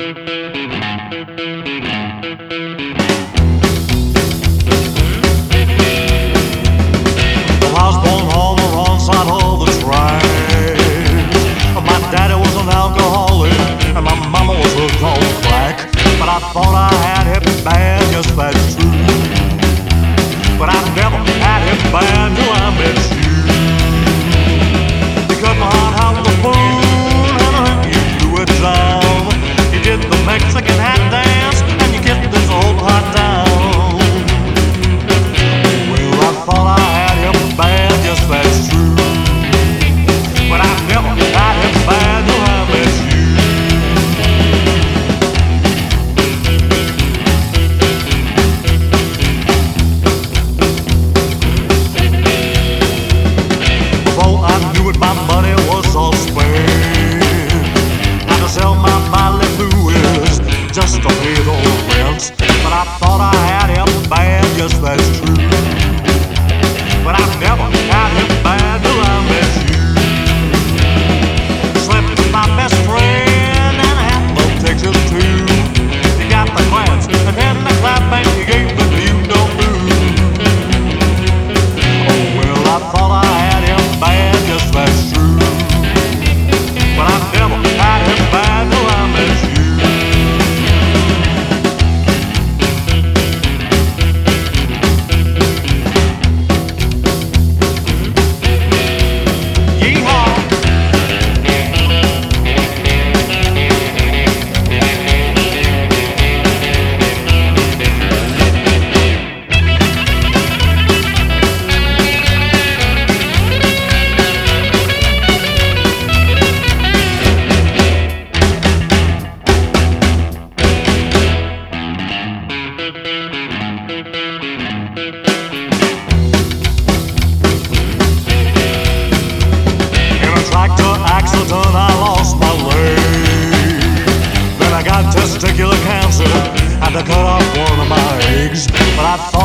Well, I was born on the wrong side of the track. My daddy was an alcoholic and my mama was hooked on crack. But I thought I had it bad, yes, that's true. But I never had it bad till I met you. You cut my heart out with a spoon and you threw it down. You did the Mexican hat dance and you kissed this old heart down. Well, I thought I had him bad, yes, that's true. But I never had him bad till I met you. Before I knew it, my money was all spent. Had to sell my bodily fluids just to pay the rent. But I thought I had him bad, yes, that's true. But I never had him bad till I met you. Slept with my best friend and had no Texas too. You got the glance and then the clap and you gave the you no move. Oh well, I thought I had him bad, yes, that's true. But I never had him bad till I met you. Accident, I lost my leg. Then I got testicular cancer, had to cut off one of my eggs. But I